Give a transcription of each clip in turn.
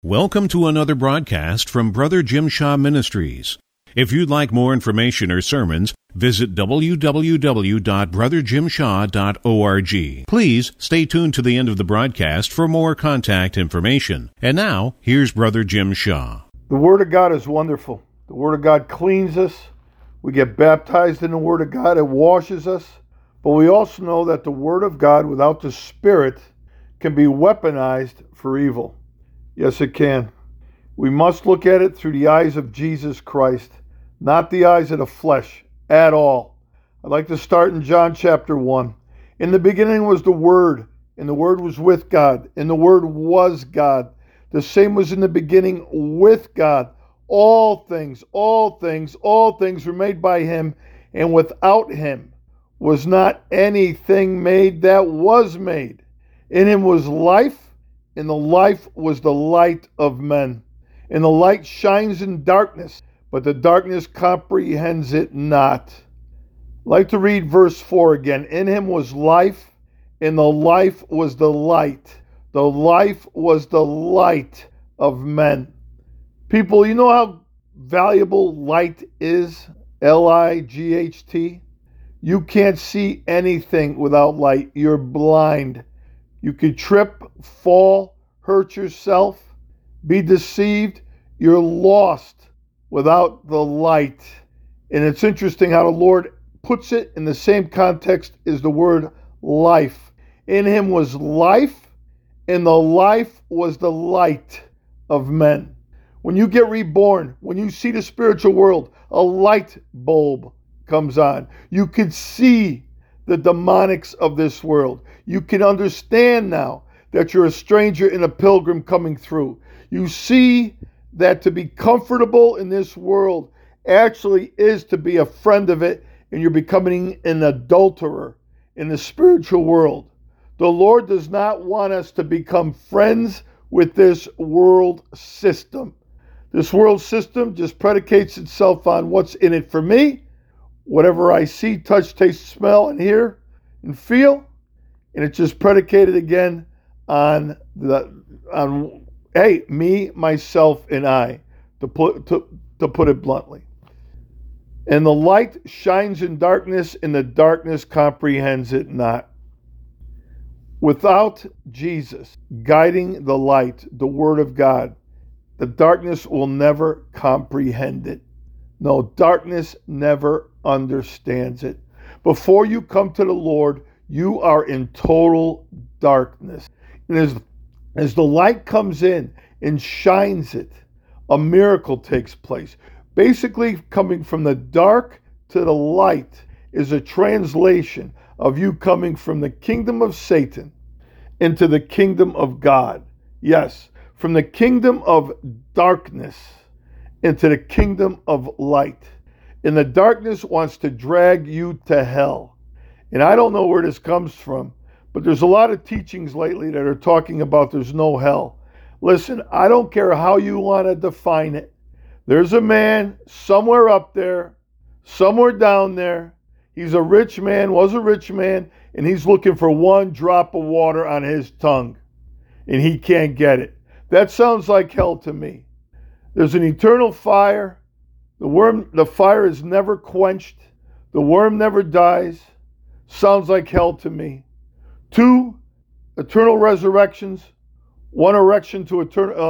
Welcome to another broadcast from Brother Jim Shaw Ministries. If you'd like more information or sermons, visit www.brotherjimshaw.org. Please stay tuned to the end of the broadcast for more contact information. And now, here's Brother Jim Shaw. The Word of God is wonderful. The Word of God cleans us. We get baptized in the Word of God. It washes us. But we also know that the Word of God without the Spirit can be weaponized for evil. Yes, it can. We must look at it through the eyes of Jesus Christ, not the eyes of the flesh at all. I'd like to start in John chapter 1. In the beginning was the Word, and the Word was with God, and the Word was God. The same was in the beginning with God. All things were made by Him, and without Him was not anything made that was made. In Him was life, and the life was the light of men. And the light shines in darkness, but the darkness comprehends it not. I'd like to read verse 4 again. In Him was life, and the life was the light. The life was the light of men. People, you know how valuable light is? L-I-G-H-T. You can't see anything without light. You're blind. You could trip, fall, hurt yourself, be deceived. You're lost without the light. And it's interesting how the Lord puts it in the same context as the word life. In Him was life, and the life was the light of men. When you get reborn, when you see the spiritual world, a light bulb comes on. You can see the demonics of this world. You can understand now that you're a stranger and a pilgrim coming through. You see that to be comfortable in this world actually is to be a friend of it, and you're becoming an adulterer in the spiritual world. The Lord does not want us to become friends with this world system. This world system just predicates itself on what's in it for me, whatever I see, touch, taste, smell, and hear, and feel, and it's just predicated again on me, myself, and I, to put it bluntly. And the light shines in darkness, and the darkness comprehends it not. Without Jesus guiding the light, the Word of God, the darkness will never comprehend it. No, darkness never understands it. Before you come to the Lord, you are in total darkness. And as the light comes in and shines it, a miracle takes place. Basically, coming from the dark to the light is a translation of you coming from the kingdom of Satan into the kingdom of God. Yes, from the kingdom of darkness into the kingdom of light. And the darkness wants to drag you to hell. And I don't know where this comes from, but there's a lot of teachings lately that are talking about there's no hell. Listen, I don't care how you want to define it. There's a man somewhere up there, somewhere down there. He's a rich man, was a rich man, and he's looking for one drop of water on his tongue, and he can't get it. That sounds like hell to me. There's an eternal fire. The fire is never quenched. The worm never dies. Sounds like hell to me. 2 eternal resurrections. 1 resurrection to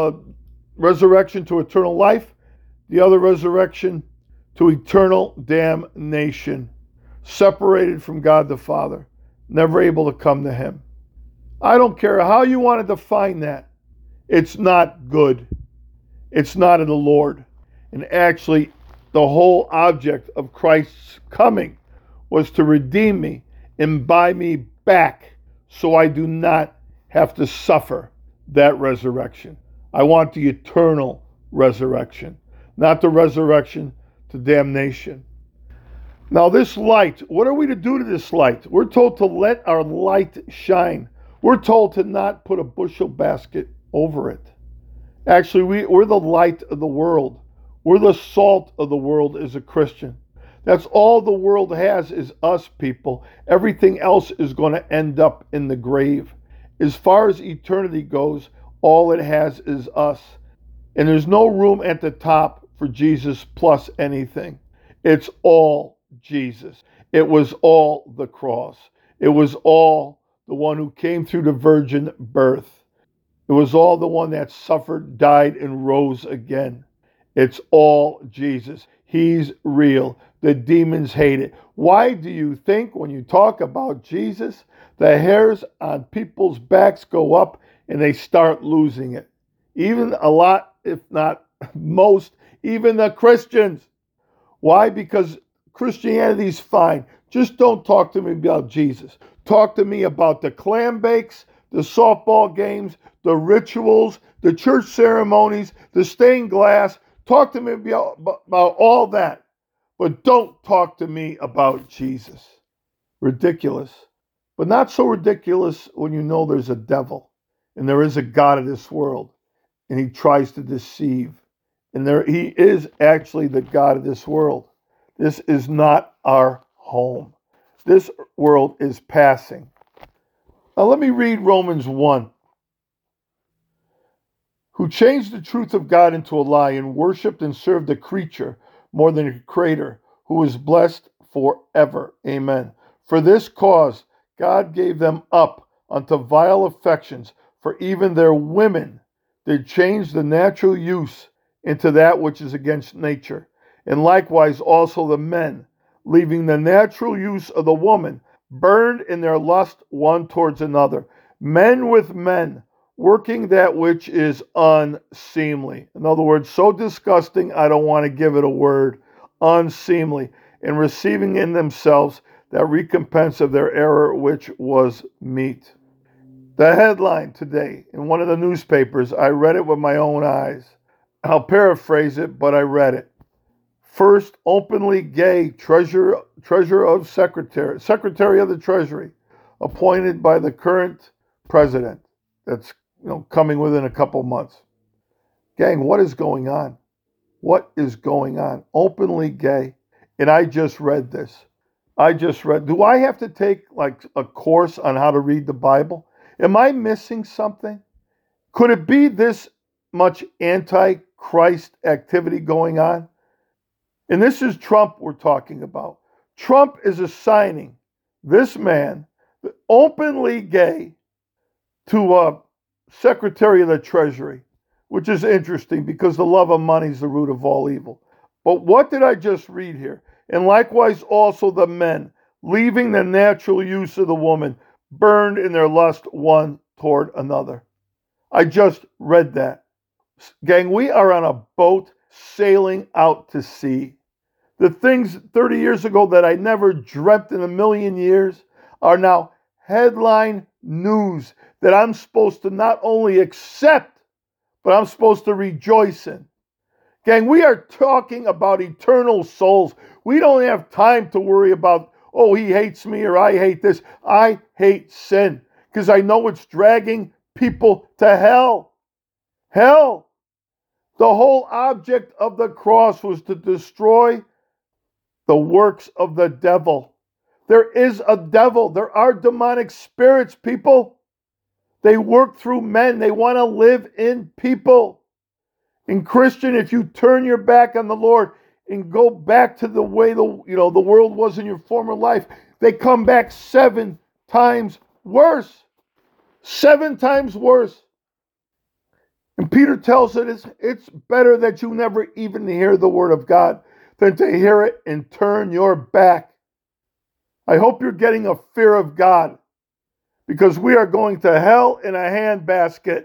eternal life. The other resurrection to eternal damnation. Separated from God the Father. Never able to come to Him. I don't care how you want to define that. It's not good. It's not of the Lord. And actually, the whole object of Christ's coming was to redeem me and buy me back so I do not have to suffer that resurrection. I want the eternal resurrection, not the resurrection to damnation. Now this light, what are we to do to this light? We're told to let our light shine. We're told to not put a bushel basket over it. Actually, we're the light of the world. We're the salt of the world as a Christian. That's all the world has is us, people. Everything else is going to end up in the grave. As far as eternity goes, all it has is us. And there's no room at the top for Jesus plus anything. It's all Jesus. It was all the cross. It was all the one who came through the virgin birth. It was all the one that suffered, died, and rose again. It's all Jesus. He's real. The demons hate it. Why do you think when you talk about Jesus, the hairs on people's backs go up and they start losing it? Even a lot, if not most, even the Christians. Why? Because Christianity's fine. Just don't talk to me about Jesus. Talk to me about the clam bakes, the softball games, the rituals, the church ceremonies, the stained glass. Talk to me about all that. But don't talk to me about Jesus. Ridiculous. But not so ridiculous when you know there's a devil and there is a God of this world and he tries to deceive. And he is actually the God of this world. This is not our home. This world is passing. Now let me read Romans 1. Who changed the truth of God into a lie and worshipped and served the creature more than the Creator, who is blessed forever. Amen. For this cause God gave them up unto vile affections, for even their women did change the natural use into that which is against nature. And likewise also the men, leaving the natural use of the woman, burned in their lust one towards another. Men with men, working that which is unseemly. In other words, so disgusting, I don't want to give it a word. Unseemly. And receiving in themselves that recompense of their error which was meet. The headline today in one of the newspapers, I read it with my own eyes. I'll paraphrase it, but I read it. First openly gay treasurer of Secretary of the Treasury, appointed by the current president. That's coming within a couple months. Gang, what is going on? What is going on? Openly gay. And I just read this. Do I have to take like a course on how to read the Bible? Am I missing something? Could it be this much anti-Christ activity going on? And this is Trump we're talking about. Trump is assigning this man, openly gay, to a Secretary of the Treasury, which is interesting because the love of money is the root of all evil. But what did I just read here? And likewise also the men, leaving the natural use of the woman, burned in their lust one toward another. I just read that. Gang, we are on a boat sailing out to sea. The things 30 years ago that I never dreamt in a million years are now headline news that I'm supposed to not only accept, but I'm supposed to rejoice in. Gang, we are talking about eternal souls. We don't have time to worry about, oh, he hates me or I hate this. I hate sin because I know it's dragging people to hell. Hell. The whole object of the cross was to destroy the works of the devil. There is a devil. There are demonic spirits, people. They work through men. They want to live in people. And Christian, if you turn your back on the Lord and go back to the way the world was in your former life, they come back 7 times worse. 7 times worse. And Peter tells us it's better that you never even hear the word of God than to hear it and turn your back. I hope you're getting a fear of God, because we are going to hell in a handbasket.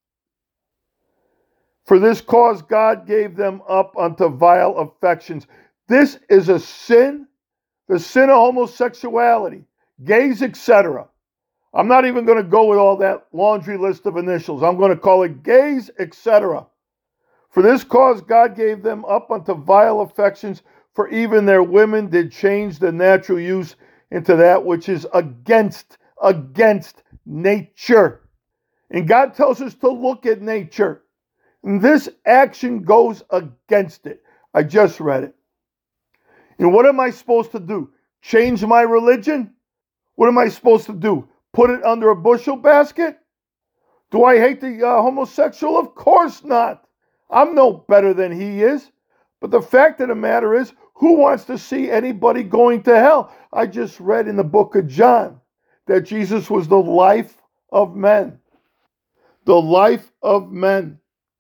For this cause God gave them up unto vile affections. This is a sin, the sin of homosexuality, gays, etc. I'm not even going to go with all that laundry list of initials. I'm going to call it gays, etc. For this cause God gave them up unto vile affections, for even their women did change the natural use into that which is against nature. And God tells us to look at nature. And this action goes against it. I just read it. And what am I supposed to do? Change my religion? What am I supposed to do? Put it under a bushel basket? Do I hate the homosexual? Of course not. I'm no better than he is. But the fact of the matter is, who wants to see anybody going to hell? I just read in the book of John that Jesus was the life of men. The life of men.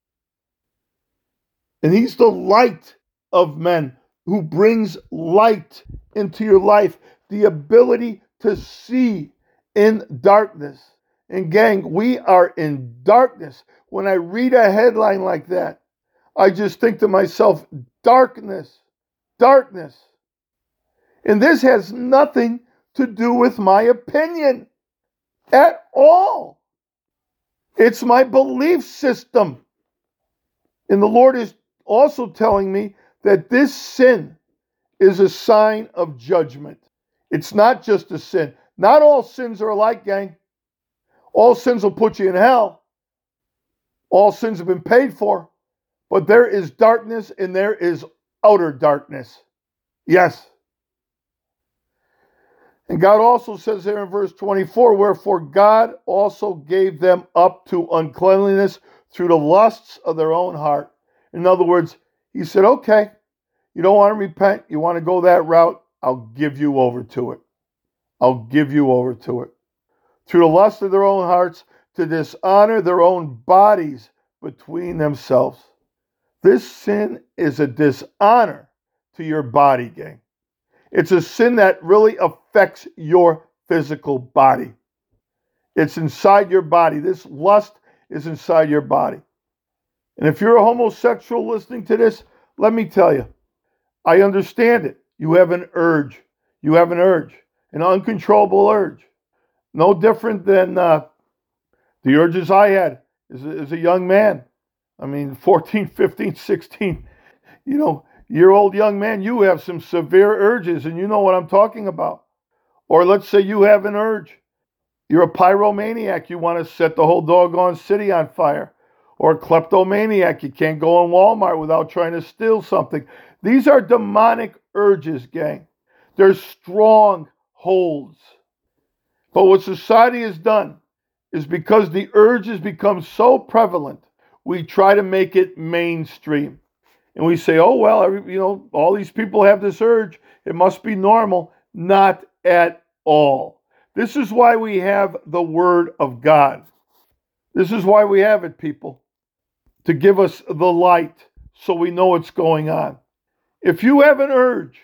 And he's the light of men who brings light into your life. The ability to see in darkness. And gang, we are in darkness. When I read a headline like that, I just think to myself, darkness, darkness. And this has nothing to do with my opinion at all. It's my belief system. And the Lord is also telling me that this sin is a sign of judgment. It's not just a sin. Not all sins are alike, gang. All sins will put you in hell. All sins have been paid for. But there is darkness and there is outer darkness. Yes. And God also says here in verse 24, wherefore God also gave them up to uncleanliness through the lusts of their own heart. In other words, he said, okay, you don't want to repent, you want to go that route, I'll give you over to it. I'll give you over to it. Through the lust of their own hearts, to dishonor their own bodies between themselves. This sin is a dishonor to your body, gang. It's a sin that really affects your physical body. It's inside your body. This lust is inside your body. And if you're a homosexual listening to this, let me tell you, I understand it. You have an urge. You have an urge, an uncontrollable urge. No different than the urges I had as a young man. I mean, 14, 15, 16, year-old young man, you have some severe urges, and you know what I'm talking about. Or let's say you have an urge. You're a pyromaniac. You want to set the whole doggone city on fire. Or a kleptomaniac. You can't go in Walmart without trying to steal something. These are demonic urges, gang. They're strongholds. But what society has done is because the urge has become so prevalent, we try to make it mainstream. And we say, oh, well, all these people have this urge. It must be normal. Not at all. This is why we have the Word of God. This is why we have it, people. To give us the light so we know what's going on. If you have an urge,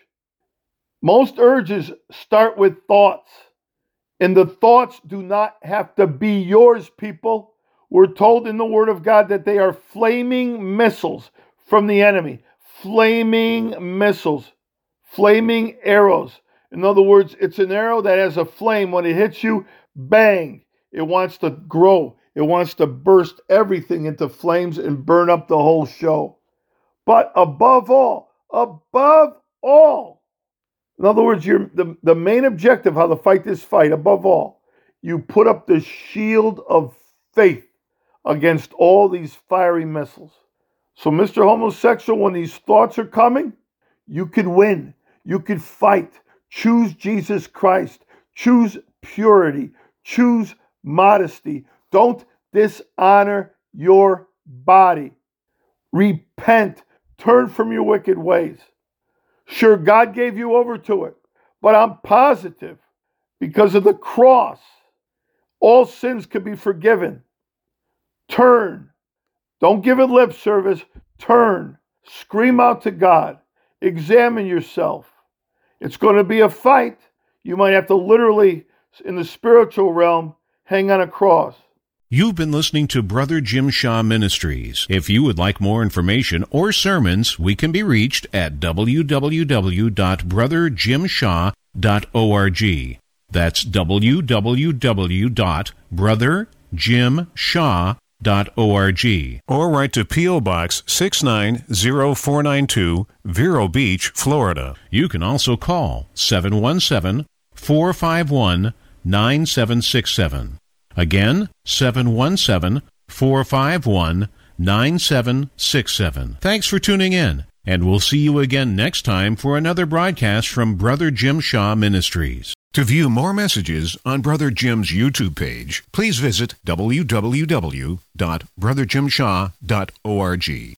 most urges start with thoughts. And the thoughts do not have to be yours, people. We're told in the Word of God that they are flaming missiles from the enemy. Flaming missiles. Flaming arrows. In other words, it's an arrow that has a flame. When it hits you, bang. It wants to grow. It wants to burst everything into flames and burn up the whole show. But above all, in other words, the main objective, how to fight this fight, above all, you put up the shield of faith against all these fiery missiles. So, Mr. Homosexual, when these thoughts are coming, you can win. You can fight. Choose Jesus Christ. Choose purity. Choose modesty. Don't dishonor your body. Repent. Turn from your wicked ways. Sure, God gave you over to it, but I'm positive because of the cross, all sins can be forgiven. Turn. Don't give it lip service. Turn. Scream out to God. Examine yourself. It's going to be a fight. You might have to literally, in the spiritual realm, hang on a cross. You've been listening to Brother Jim Shaw Ministries. If you would like more information or sermons, we can be reached at www.brotherjimshaw.org. That's www.brotherjimshaw.org. Or write to P.O. Box 690492, Vero Beach, Florida. You can also call 717-451-9767. Again, 717-451-9767. Thanks for tuning in, and we'll see you again next time for another broadcast from Brother Jim Shaw Ministries. To view more messages on Brother Jim's YouTube page, please visit www.brotherjimshaw.org.